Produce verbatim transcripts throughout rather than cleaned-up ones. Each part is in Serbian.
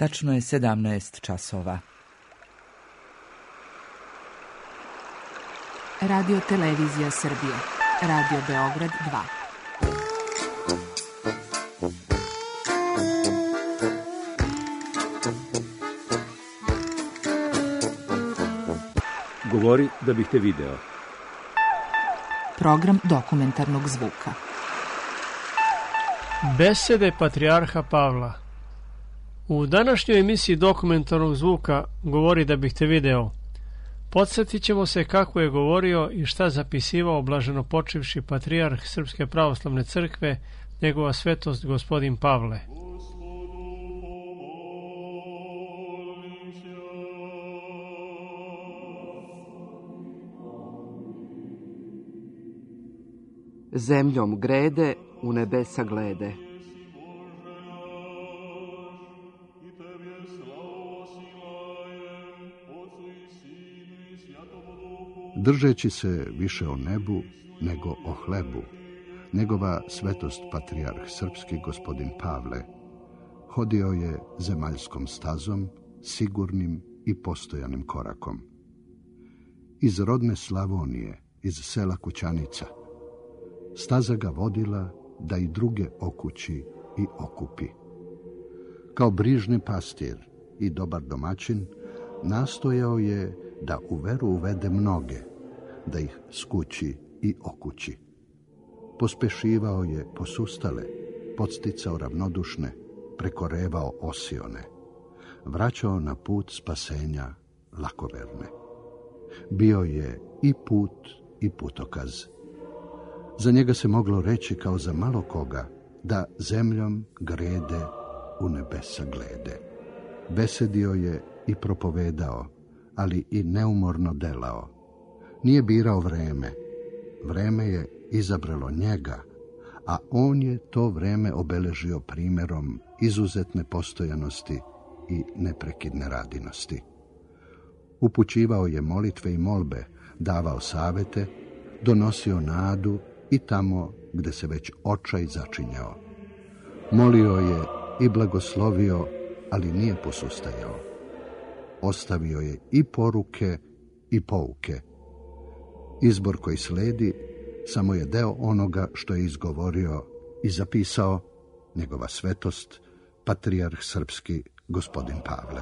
Tačno je sedamnaest časova. Radio Televizija Srbije. Radio Beograd dva. Govori da bih te video. Program dokumentarnog zvuka. Besede patrijarha Pavla. U današnjoj emisiji dokumentarnog zvuka Govori da bih te video, podsjetit ćemo se kako je govorio i šta zapisivao blaženopočivši patrijarh Srpske pravoslavne crkve, njegova svetost gospodin Pavle. Zemljom grede, u nebesa glede. Držeći se više o nebu nego o hlebu, njegova svetost patrijarh srpski gospodin Pavle hodio je zemaljskom stazom, sigurnim i postojanim korakom. Iz rodne Slavonije, iz sela Kućanica, staza ga vodila da i druge okući i okupi. Kao brižni pastir i dobar domaćin, nastojao je da u veru uvede mnoge, da ih skući i okući. Pospešivao je posustale, podsticao ravnodušne, prekorevao osione, vraćao na put spasenja lakoverne. Bio je i put i putokaz. Za njega se moglo reći kao za malo koga da zemljom grede, u nebesa glede. Besedio je i propovedao, ali i neumorno delao. Nije birao vreme. Vreme je izabralo njega, a on je to vreme obeležio primjerom izuzetne postojanosti i neprekidne radinosti. Upućivao je molitve i molbe, davao savete, donosio nadu i tamo gde se već očaj začinjao. Molio je i blagoslovio, ali nije posustajao. Ostavio je i poruke i pouke. Izbor koji sledi samo je deo onoga što je izgovorio i zapisao njegova svetost, patrijarh srpski gospodin Pavle.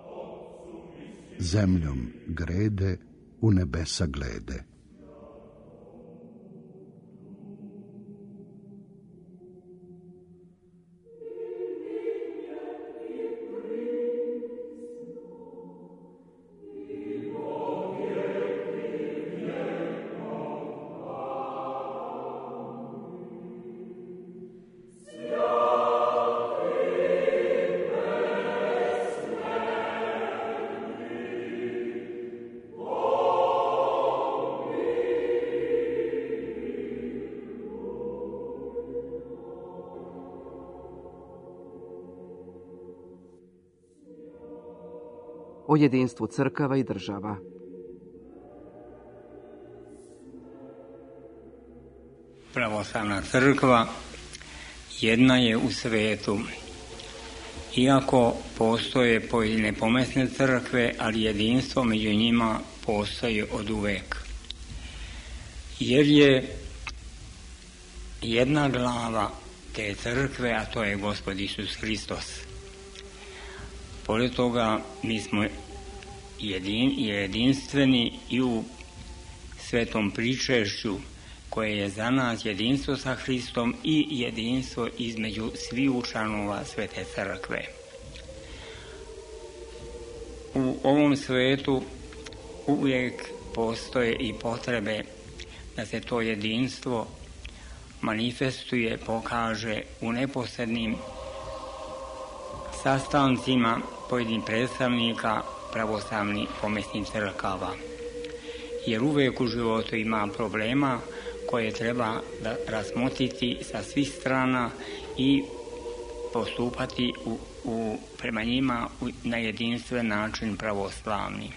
Zemljom grede, u nebesa glede. O jedinstvu crkava i država. Pravoslavna crkva jedna je u svetu. Iako postoje pojedine pomesne crkve, ali jedinstvo među njima postoji od uvek. Jer je jedna glava te crkve, a to je Gospod Isus Hristos. Pored toga mi smo jedin, jedinstveni i u svetom pričešću koje je za nas jedinstvo sa Hristom i jedinstvo između svih članova Svete crkve. U ovom svetu uvijek postoje i potrebe da se to jedinstvo manifestuje, pokaže u neposrednim sastancima pojedinih predstavnika pravoslavnih pomesnih crkava. Jer uvijek u životu ima problema koje treba da razmotriti sa svih strana i postupati u, u, prema njima u, na jedinstven način pravoslavni.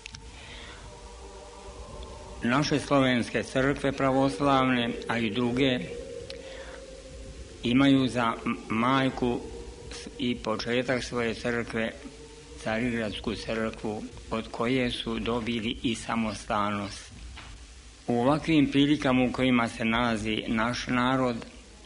Naše slovenske crkve pravoslavne, a i druge, imaju za majku i početak svoje crkve, Carigradsku crkvu, od koje su dobili i samostalnost. U ovakvim prilikama u kojima se nalazi naš narod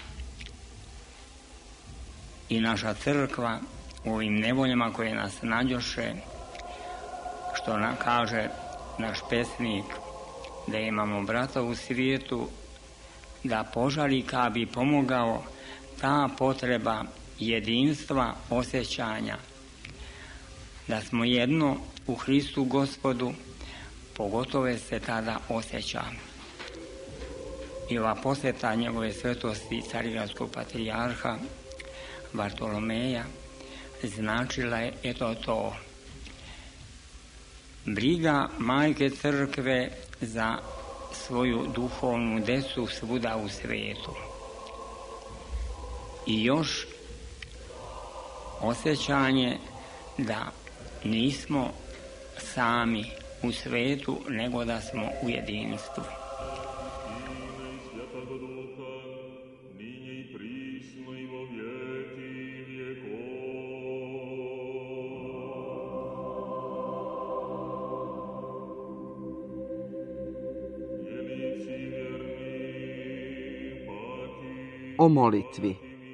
i naša crkva, u ovim nevoljama koje nas nađoše, što nam kaže naš pesnik, da imamo brata u svijetu, da požali kad bi pomogao, ta potreba jedinstva, osjećanja, da smo jedno u Hristu Gospodu, pogotovo se tada osjeća. I ova posjeta njegove svetosti Carigradskog patrijarha Bartolomeja značila je eto to. Briga majke crkve za svoju duhovnu decu svuda u svijetu. I još osjećanje da nismo sami u svijetu, nego da smo u jedinstvu. O molitvi.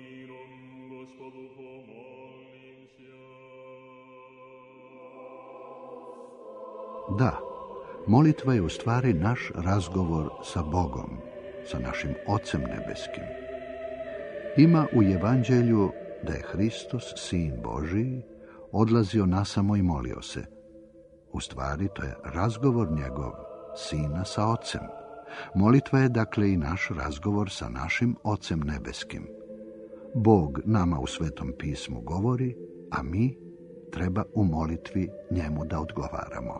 Da, molitva je u stvari naš razgovor sa Bogom, sa našim Ocem nebeskim. Ima u Evanđelju da je Hristos, Sin Božiji, odlazio nasamo i molio se. U stvari to je razgovor njegov, Sina sa Ocem. Molitva je dakle i naš razgovor sa našim Ocem nebeskim. Bog nama u Svetom pismu govori, a mi treba u molitvi njemu da odgovaramo.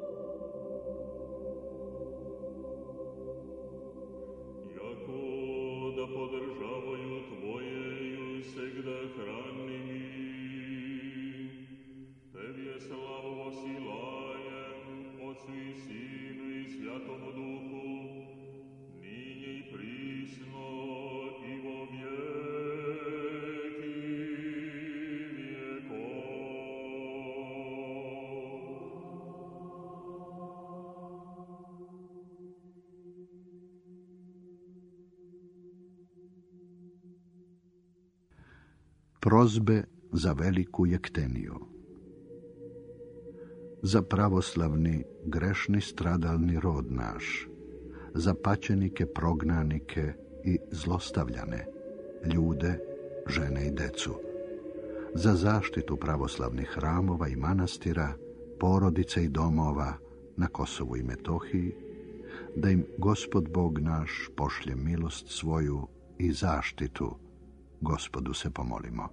Prozbe za veliku jekteniju. Za pravoslavni, grešni stradalni rod naš, za paćenike, prognanike i zlostavljane, ljude, žene i decu, za zaštitu pravoslavnih hramova i manastira, porodice i domova na Kosovu i Metohiji, da im Gospod Bog naš pošlje milost svoju i zaštitu. Gospodu se pomolimo.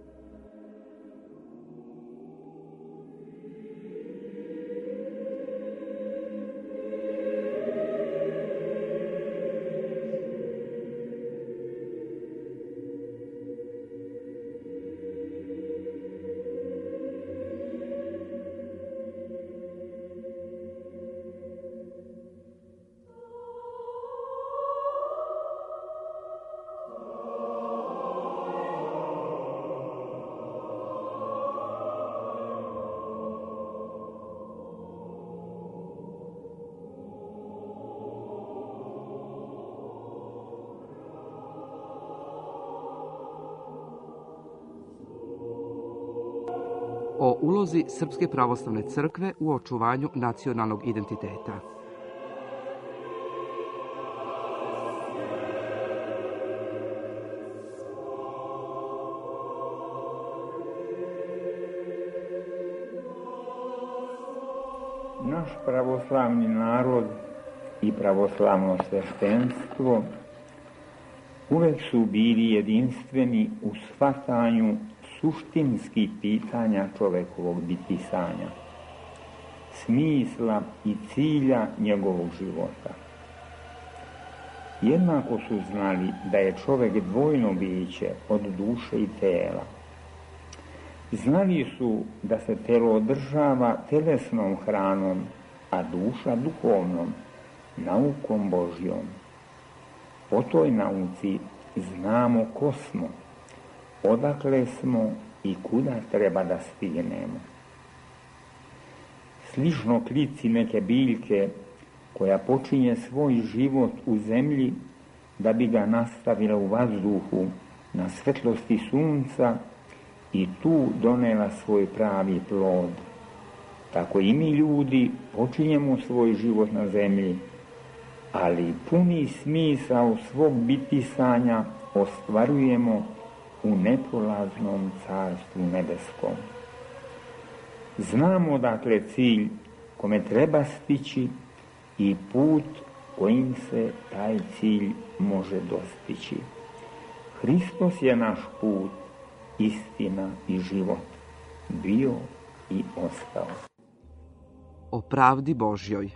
O ulozi Srpske pravoslavne crkve u očuvanju nacionalnog identiteta. Naš pravoslavni narod i pravoslavno sveštenstvo uvek su bili jedinstveni u shvatanju suštinskih pitanja čovekovog bitisanja, smisla i cilja njegovog života. Jednako su znali da je čovek dvojno biće od duše i tela. Znali su da se telo održava telesnom hranom, a duša duhovnom, naukom Božjom. Po toj nauci znamo ko smo, odakle smo i kuda treba da stignemo. Slično klici neke biljke koja počinje svoj život u zemlji da bi ga nastavila u vazduhu na svetlosti sunca i tu donela svoj pravi plod. Tako i mi ljudi počinjemo svoj život na zemlji, ali puni smisao svog bitisanja ostvarujemo u neprolaznom carstvu nebeskom. Znamo dakle cilj kome treba stići i put kojim se taj cilj može dostići. Hristos je naš put, istina i život, bio i ostao. O pravdi Božjoj.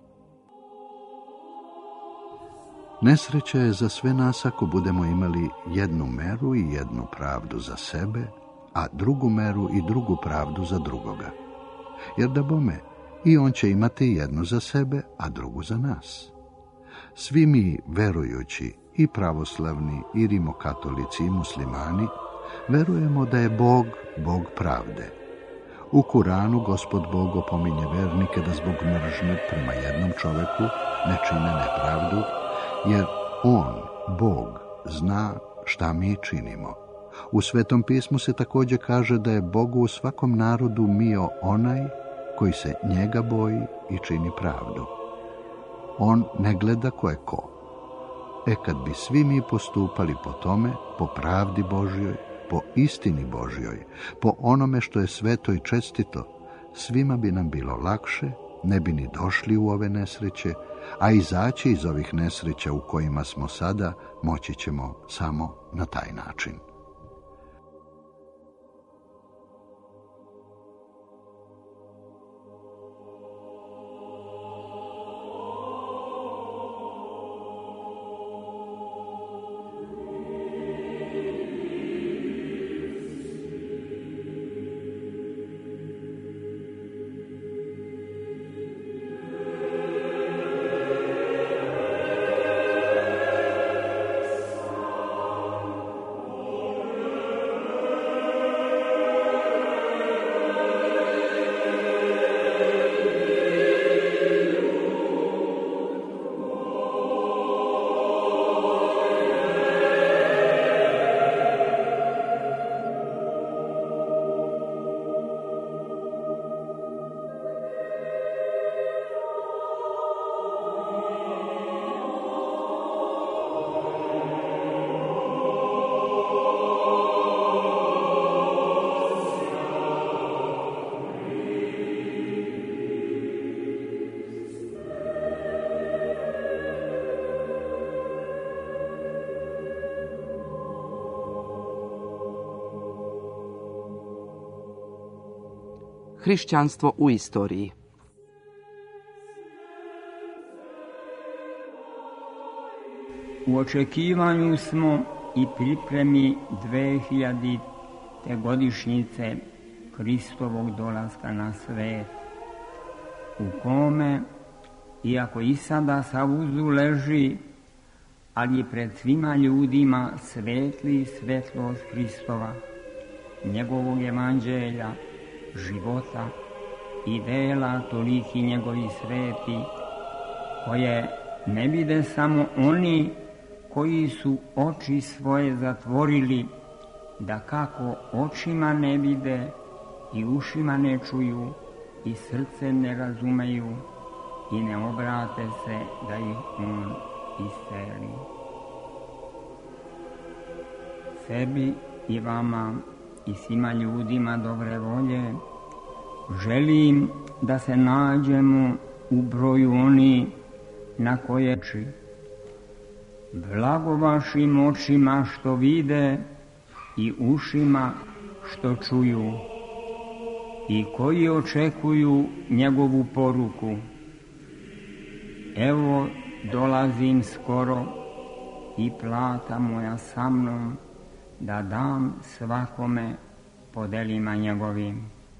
Nesreća je za sve nas ako budemo imali jednu meru i jednu pravdu za sebe, a drugu meru i drugu pravdu za drugoga. Jer da bome, i on će imati jednu za sebe, a drugu za nas. Svi mi verujući, i pravoslavni, i rimokatolici, i muslimani, verujemo da je Bog, Bog pravde. U Kuranu Gospod Bog opominje vernike da zbog mržnje prema jednom čoveku ne čine nepravdu, jer on, Bog, zna šta mi činimo. U Svetom pismu se također kaže da je Bogu u svakom narodu mio onaj koji se njega boji i čini pravdu. On ne gleda ko je ko. E kad bi svi mi postupali po tome, po pravdi Božjoj, po istini Božjoj, po onome što je sveto i čestito, svima bi nam bilo lakše, ne bi ni došli u ove nesreće, a izaći iz ovih nesreća u kojima smo sada moći ćemo samo na taj način. Hrišćanstvo u istoriji. U očekivanju smo i pripremi dve hiljadite godišnjice Hristovog dolaska na svet, u kome, iako i sada sa uzu leži, ali pred svima ljudima svetli svetlost Hristova, njegovog evanđelja, života i dela toliki njegovi sveti, koje ne vide samo oni koji su oči svoje zatvorili, da kako očima ne vide i ušima ne čuju i srce ne razumeju i ne obrate se da ih on isceli. Sebi i vama i svima ljudima dobre volje želim da se nađemo u broju oni na koje či. Blago vašim očima što vide i ušima što čuju i koji očekuju njegovu poruku. Evo dolazim skoro i plata moja sa mnom da dam svakome po delima njegovim.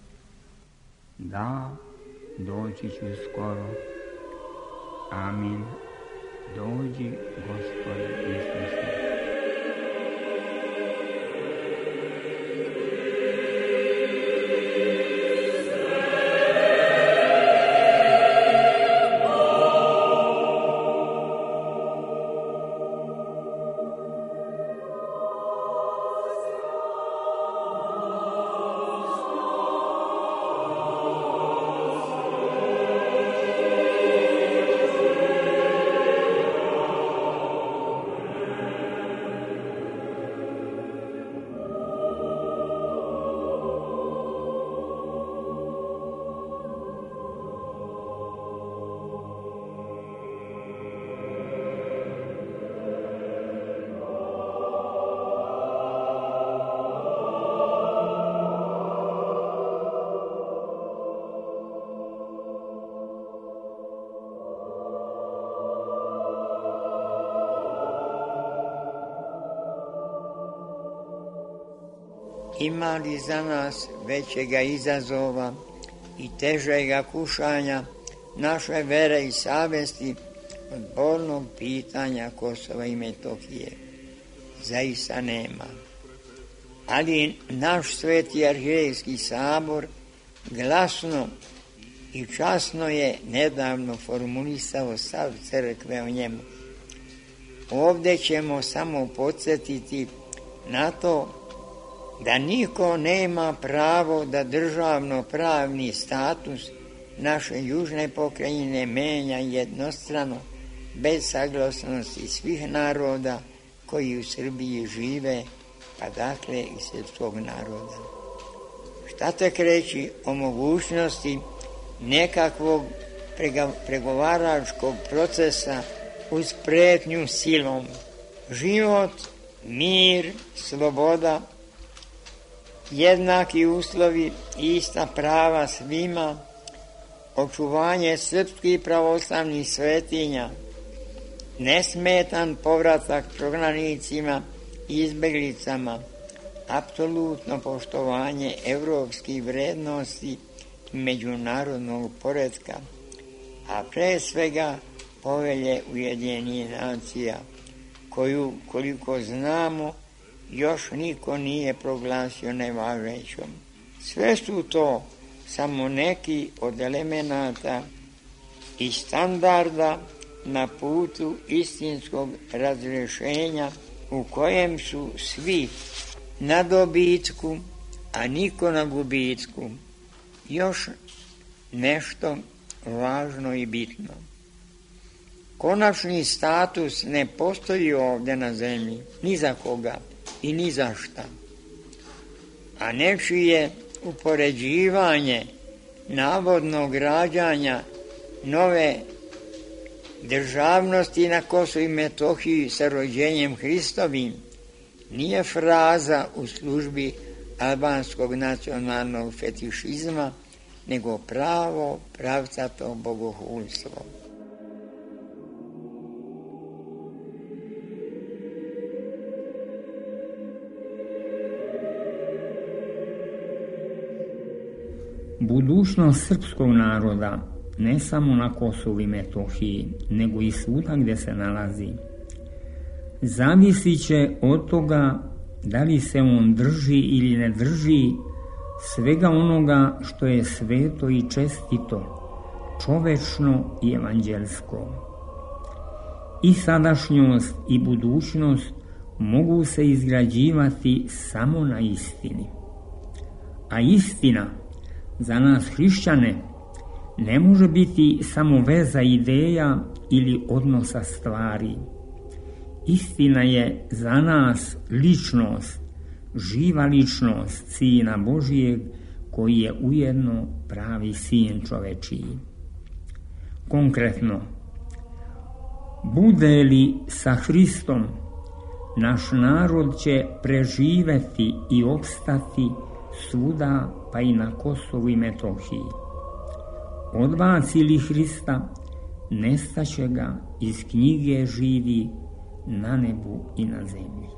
Da, doći ću skoro. Amin. Dođi, Gospode Isuse. ima li za nas većega izazova i težega kušanja naše vere i savesti od bolnog pitanja Kosova i Metohije? Zaista nema. Ali naš Sveti arhirejski sabor glasno i časno je nedavno formulisao stav crkve o njemu. Ovdje ćemo samo podsjetiti na to da niko nema pravo da državno-pravni status naše južne pokrajine menja jednostrano, bez saglasnosti svih naroda koji u Srbiji žive, pa dakle i srpskog naroda. Šta tek reći o mogućnosti nekakvog pregovaračkog procesa uz pretnju silom? Život, mir, sloboda, jednaki uslovi, ista prava svima, očuvanje srpskih pravoslavnih svetinja, nesmetan povratak prognanicima i izbeglicama, apsolutno poštovanje evropskih vrednosti i međunarodnog poretka, a pre svega povelje Ujedinjenih nacija, koju, koliko znamo, još niko nije proglasio nevažećom. Sve su to samo neki od elemenata i standarda na putu istinskog razrešenja u kojem su svi na dobitku, a niko na gubitku. Još nešto važno i bitno. Konačni status ne postoji ovdje na zemlji, ni za koga i ni za šta. A nečije upoređivanje navodnog rađanja nove državnosti na Kosovu i Metohiji sa rođenjem Hristovim nije fraza u službi albanskog nacionalnog fetišizma, nego pravo pravcato bogohulstvo. Budućnost srpskog naroda, ne samo na Kosovu i Metohiji, nego i svuda gdje se nalazi, zavisit će od toga da li se on drži ili ne drži svega onoga što je sveto i čestito, čovečno i evanđelsko. I sadašnjost i budućnost mogu se izgrađivati samo na istini. A istina za nas hrišćane ne može biti samo veza ideja ili odnosa stvari. Istina je za nas ličnost, živa ličnost Sina Božijeg, koji je ujedno pravi sin čovečiji. Konkretno, bude li sa Hristom, naš narod će preživeti i opstati svuda, pa i na Kosovu i Metohiji. Odbaci li Hrista, nestaće ga iz knjige živi na nebu i na zemlji.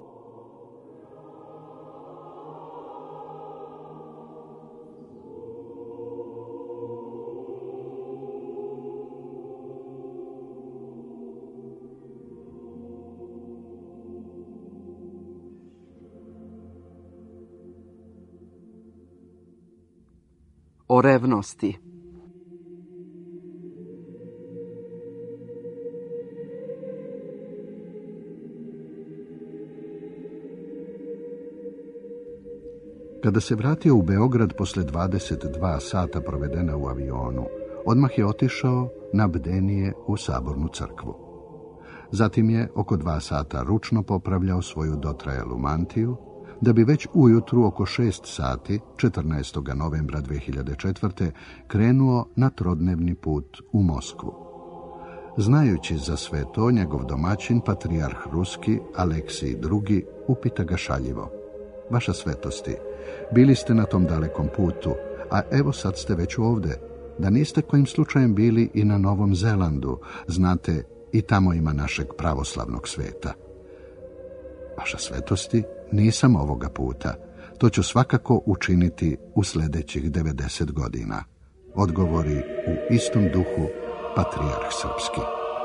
O revnosti. Kada se vratio u Beograd posle dvadeset dva sata provedena u avionu, odmah je otišao na bdenije u Sabornu crkvu. Zatim je oko dva sata ručno popravljao svoju dotrajalu mantiju, da bi već ujutru oko šest sati, četrnaestog novembra dve hiljade četvrte. krenuo na trodnevni put u Moskvu. Znajući za sve to, njegov domaćin, patrijarh ruski, Aleksij drugi, upita ga šaljivo: Vaša svetosti, bili ste na tom dalekom putu, a evo sad ste već ovde. Da niste kojim slučajem bili i na Novom Zelandu, znate, i tamo ima našeg pravoslavnog sveta. Vaša svetosti, nisam ovoga puta. To ću svakako učiniti u sljedećih devedeset godina, odgovori u istom duhu patrijarh srpski.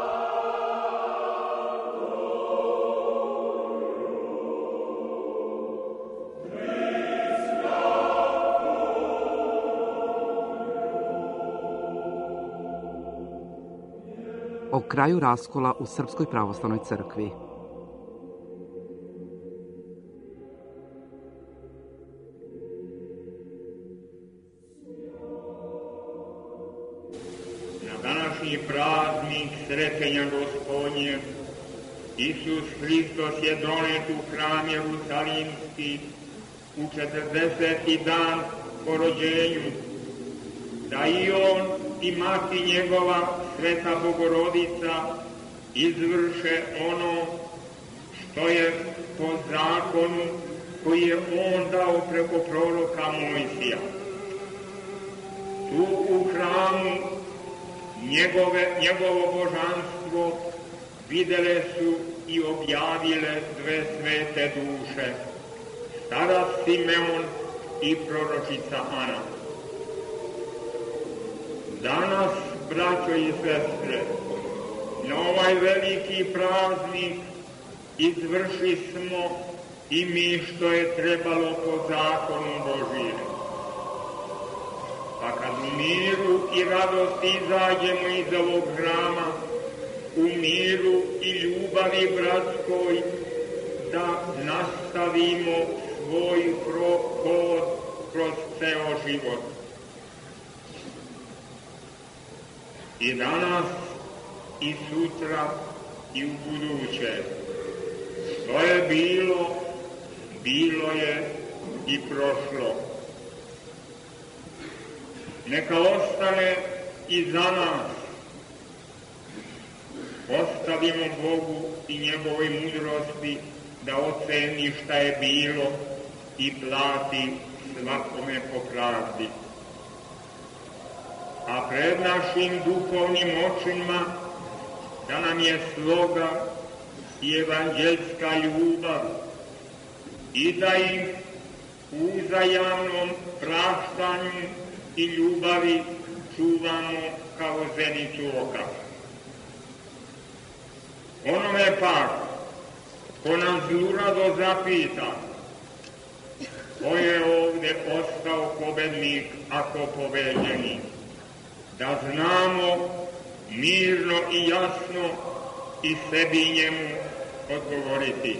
O kraju raskola u Srpskoj pravoslavnoj crkvi. Na današnji praznik Sretenja Gospodnje, Isus Hristos je donet u hram Jerusalimski u četrdeseti dan po rođenju, da i on i mati njegova Sveta Bogorodica izvrše ono što je po zakonu koji je on dao preko proroka Mojsija. Tu u hramu njegove, njegovo božanstvo videle su i objavile dve svete duše, starac Simeon i proročica Ana. Danas, braćo i sestre, na ovaj veliki praznik izvrši smo i mi što je trebalo po zakonu Božijem. Pa kad u miru i radosti izađemo iz ovog hrama, u miru i ljubavi bratskoj, da nastavimo svoj hod kroz ceo život. I danas, i sutra, i u buduće. Što je bilo, bilo je i prošlo. Neka ostane i za nas. Ostavimo Bogu i njegovoj mudrosti da oceni šta je bilo i plati svakome po pravdi. A pred našim duhovnim očima da nam je sloga i evanđeljska ljubav i da ih u uzajamnom praštanju i ljubavi čuvamo kao zenicu oka. Onome pak, ko nas zlurado zapita, ko je ovdje ostao pobednik ako pobeđenik, da znamo mirno i jasno i sebi i njemu odgovoriti.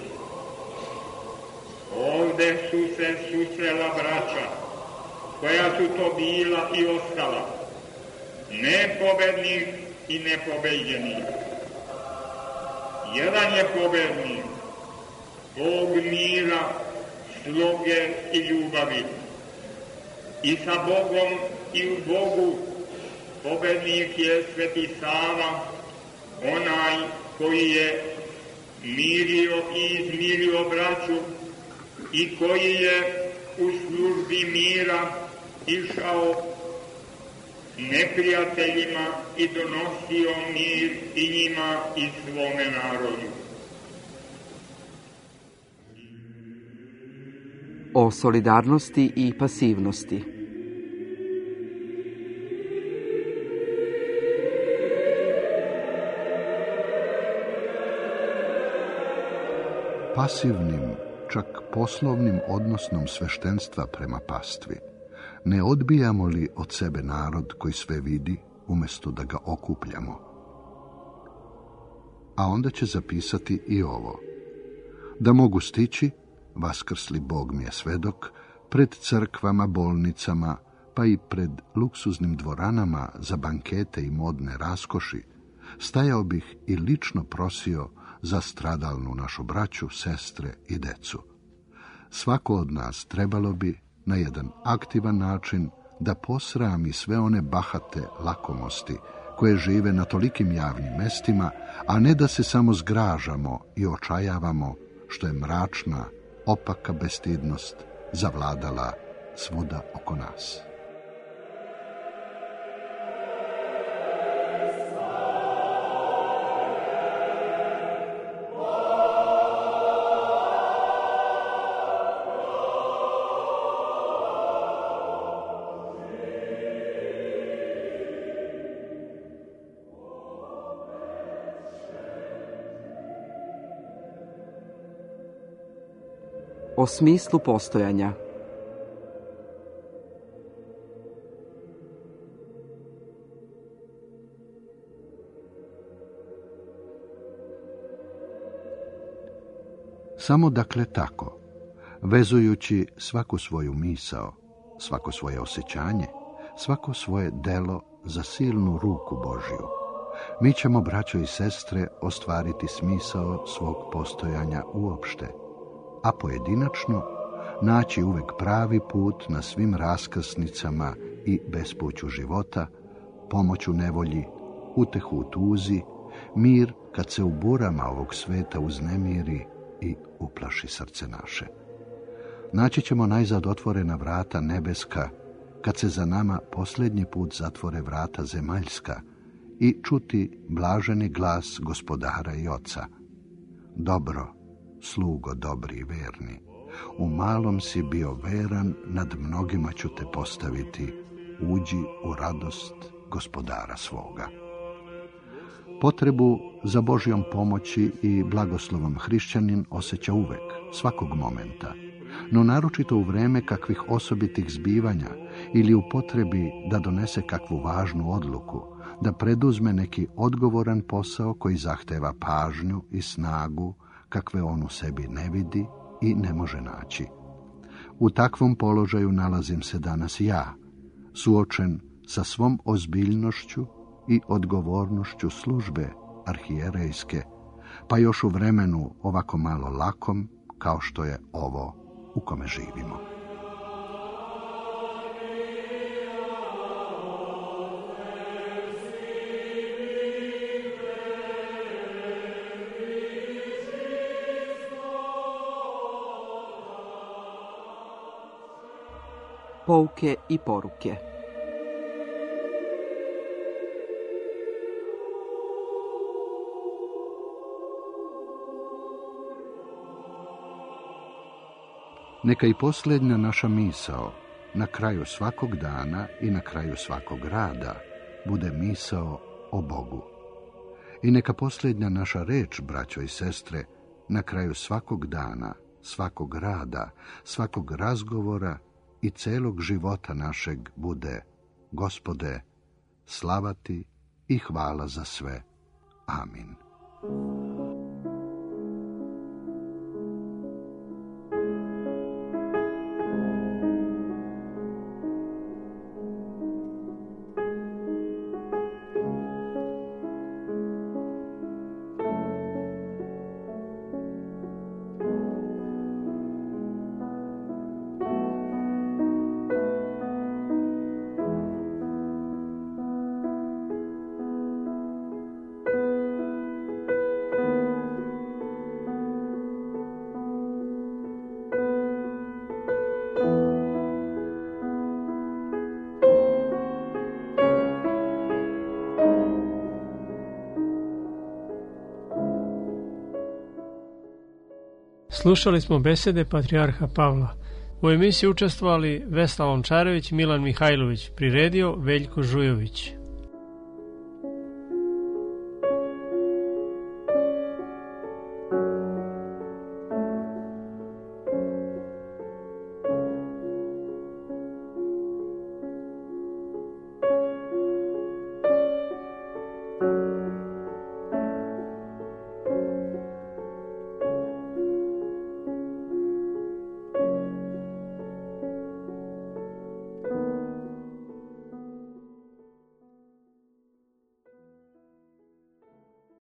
Ovde su se susrela braća, koja su to bila i ostala, ne pobednik i ne pobeđenik. Jedan je pobednik, Bog mira, sloge i ljubavi. I sa Bogom i u Bogu pobednik je Sveti Sava, onaj koji je mirio i izmirio braću i koji je u službi mira išao neprijateljima i donosio mir i njima i svome narodu. O solidarnosti i pasivnosti. Pasivnim, čak poslovnim odnosnom sveštenstva prema pastvi, ne odbijamo li od sebe narod koji sve vidi, umjesto da ga okupljamo? A onda će zapisati i ovo. Da mogu stići, vaskrsli Bog mi je svedok, pred crkvama, bolnicama, pa i pred luksuznim dvoranama za bankete i modne raskoši, stajao bih i lično prosio za stradalnu našu braću, sestre i decu. Svako od nas trebalo bi na jedan aktivan način da posrami sve one bahate lakomosti koje žive na tolikim javnim mestima, a ne da se samo zgražamo i očajavamo što je mračna, opaka bestidnost zavladala svuda oko nas. O smislu postojanja. Samo dakle tako, vezujući svaku svoju misao, svako svoje osjećanje, svako svoje delo za silnu ruku Božju, mi ćemo, braćo i sestre, ostvariti smisao svog postojanja uopšte, a pojedinačno naći uvek pravi put na svim raskrsnicama i bespuću života, pomoć u nevolji, utehu u tuzi, mir kad se u burama ovog sveta uznemiri i uplaši srce naše. Naći ćemo najzad otvorena vrata nebeska, kad se za nama posljednji put zatvore vrata zemaljska, i čuti blaženi glas Gospodara i Oca. Dobro, slugo dobri i verni, u malom si bio veran, nad mnogima ću te postaviti, uđi u radost Gospodara svoga. Potrebu za Božjom pomoći i blagoslovom hrišćanin osjeća uvek, svakog momenta, no naročito u vreme kakvih osobitih zbivanja ili u potrebi da donese kakvu važnu odluku, da preduzme neki odgovoran posao koji zahteva pažnju i snagu kakve on u sebi ne vidi i ne može naći. U takvom položaju nalazim se danas ja, suočen sa svom ozbiljnošću i odgovornošću službe arhijerejske, pa još u vremenu ovako malo lakom kao što je ovo u kome živimo. Pouke i poruke. Neka i posljednja naša misao na kraju svakog dana i na kraju svakog rada bude misao o Bogu. I neka posljednja naša reč, braćo i sestre, na kraju svakog dana, svakog rada, svakog razgovora i celog života našeg bude: Gospode, slava ti i hvala za sve. Amin. Slušali smo besede patrijarha Pavla. U emisiji učestvovali Vesna Lončarević, Milan Mihajlović, priredio Veljko Žujović.